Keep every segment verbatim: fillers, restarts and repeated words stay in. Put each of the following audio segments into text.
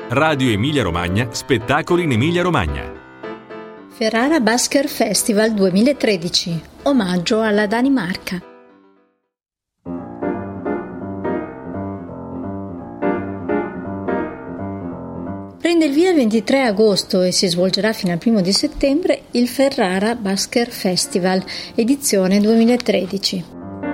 Radio Emilia Romagna, spettacoli in Emilia Romagna. Ferrara Basker Festival duemilatredici, omaggio alla Danimarca. Prende il via il ventitré agosto e si svolgerà fino al primo di settembre il Ferrara Basker Festival, edizione duemilatredici.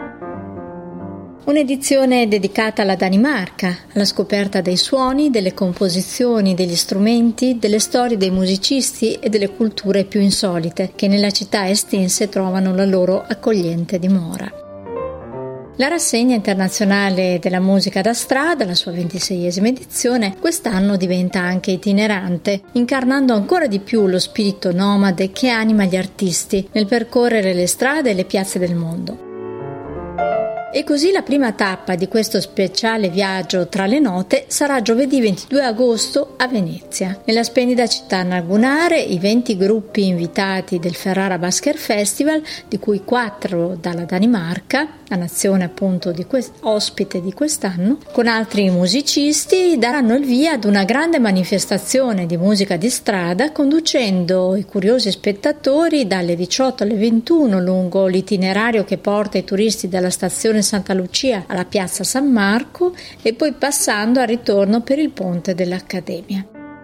Un'edizione dedicata alla Danimarca, alla scoperta dei suoni, delle composizioni, degli strumenti, delle storie dei musicisti e delle culture più insolite che nella città estense trovano la loro accogliente dimora. La rassegna internazionale della musica da strada, la sua ventiseiesima edizione, quest'anno diventa anche itinerante, incarnando ancora di più lo spirito nomade che anima gli artisti nel percorrere le strade e le piazze del mondo. E così la prima tappa di questo speciale viaggio tra le note sarà giovedì ventidue agosto a Venezia. Nella splendida città lagunare i venti gruppi invitati del Ferrara Basker Festival, di cui quattro dalla Danimarca, la nazione appunto di quest- ospite di quest'anno, con altri musicisti daranno il via ad una grande manifestazione di musica di strada, conducendo i curiosi spettatori dalle diciotto alle ventuno lungo l'itinerario che porta i turisti dalla stazione Santa Lucia alla piazza San Marco e poi passando al ritorno per il ponte dell'Accademia.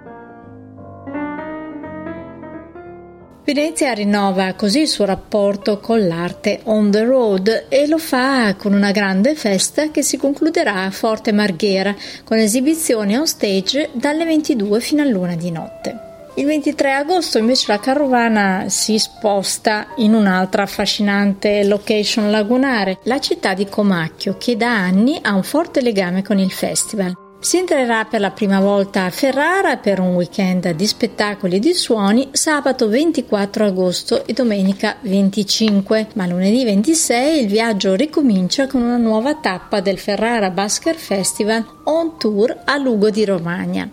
Venezia rinnova così il suo rapporto con l'arte on the road e lo fa con una grande festa che si concluderà a Forte Marghera con esibizioni on stage dalle ventidue fino all'una di notte. Il ventitré agosto invece la carovana si sposta in un'altra affascinante location lagunare, la città di Comacchio, che da anni ha un forte legame con il festival. Si entrerà per la prima volta a Ferrara per un weekend di spettacoli e di suoni sabato ventiquattro agosto e domenica venticinque, ma lunedì ventisei il viaggio ricomincia con una nuova tappa del Ferrara Basker Festival on tour a Lugo di Romagna.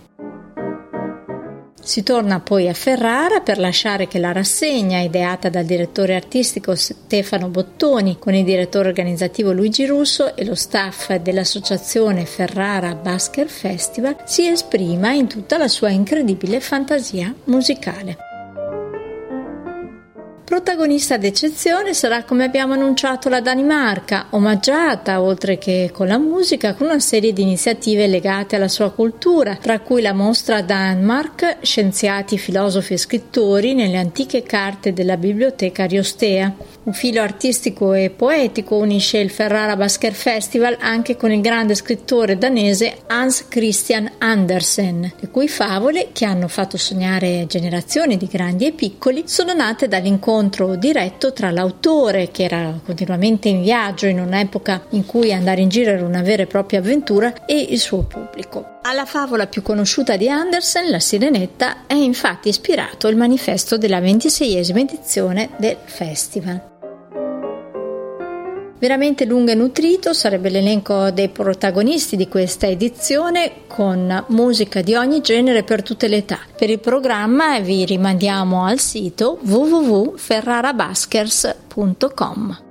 Si torna poi a Ferrara per lasciare che la rassegna, ideata dal direttore artistico Stefano Bottoni con il direttore organizzativo Luigi Russo e lo staff dell'associazione Ferrara Basker Festival, si esprima in tutta la sua incredibile fantasia musicale. Protagonista d'eccezione sarà, come abbiamo annunciato, la Danimarca, omaggiata, oltre che con la musica, con una serie di iniziative legate alla sua cultura, tra cui la mostra Danmark, scienziati, filosofi e scrittori nelle antiche carte della biblioteca Ariostea. Un filo artistico e poetico unisce il Ferrara Basker Festival anche con il grande scrittore danese Hans Christian Andersen, le cui favole, che hanno fatto sognare generazioni di grandi e piccoli, sono nate dall'incontro diretto tra l'autore, che era continuamente in viaggio in un'epoca in cui andare in giro era una vera e propria avventura, e il suo pubblico. Alla favola più conosciuta di Andersen, La Sirenetta, è infatti ispirato il manifesto della ventiseiesima edizione del festival. Veramente lungo e nutrito sarebbe l'elenco dei protagonisti di questa edizione, con musica di ogni genere per tutte le età. Per il programma vi rimandiamo al sito w w w punto ferrarabaskers punto com.